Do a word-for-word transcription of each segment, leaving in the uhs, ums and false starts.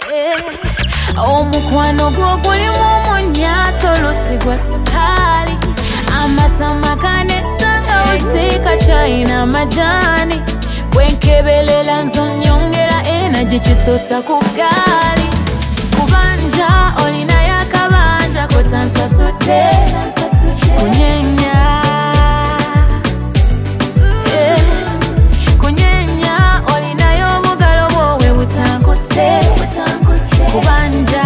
Omukwano gwo gulimu omunyato lusigwa sukali amatama kane tangawuzi kachayina majani bwenkebelela nzonyongera energy kisota ku gali kubanja olina yakabanja kotansasute kunyenya kunyenya olina yobugalo bwowe butankute kubanja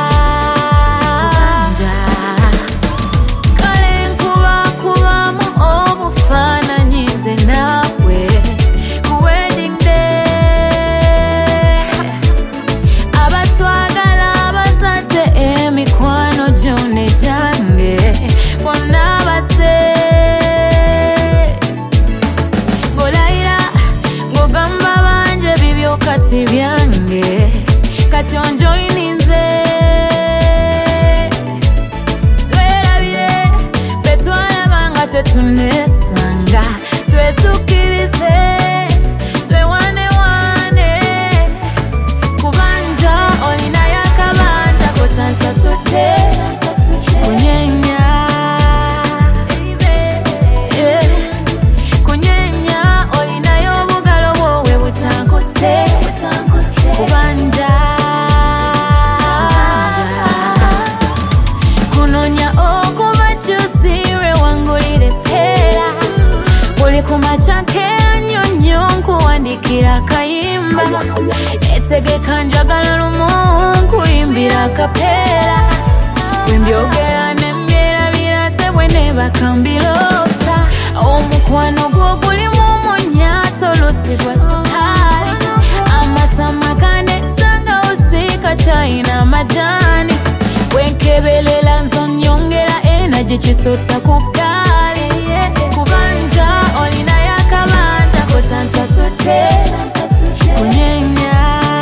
kale nkuba kubamu obufaananyize nawe ku wedding day abatwagala abazadde emikwano gyone gyange bonna base ngolayira ngogamba banje bibyo kati byange kati onjoyininze twerabire betwalabanga tetunesanga twesukirize twewanewane kubanja olina yakabanja kotansasute kunyenya kunyenya olina yobugalo bwowe butankute kubanja kunonya okuba kyusire wangulire pera buli kumacakera nyonyo nkuwandikira kayimba etegeka njagala lumu nkuyimbira kapera wembyogera nemyera birate bwene bakambirota omukwano gwo gulimu omunyato lusigwa sukali amatama kane tangawuzi kachayina majani bwenkebelela nzonyongera energy kisota ku gali kubanja olina yakabanja kotansasute kunyenya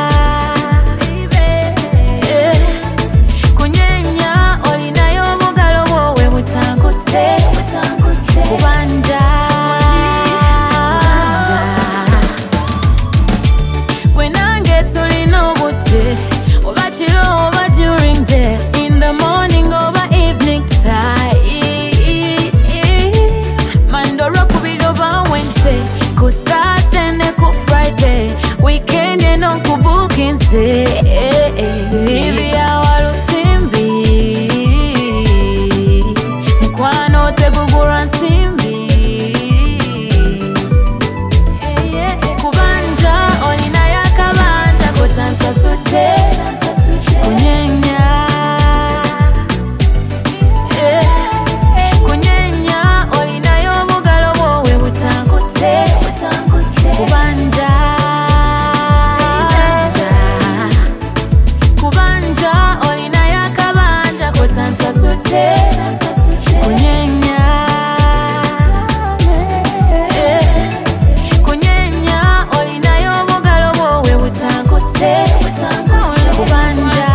kunyenya olina yobugalo bwowe butankute kubanja wenange tulina obute oba kiro oba during day in the morning over evening time mandoro kubiro ba Wednesday ku Thursday ne ku Friday weekend no ku booking say Silvia walusimbi mkwano tegugura nsimbi kubanja olina yakabanja kotansasute kunyenya kunyenya olina yobugalo bwowe butankute kubanja kubanja olina yakabanja kotansasute kunyenya kunyenya olina yobugalo bwowe butankute kubanja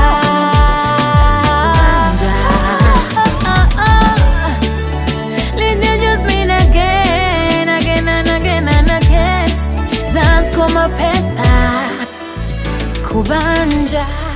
let me just mean again again and again and again dance koma pesa kubanja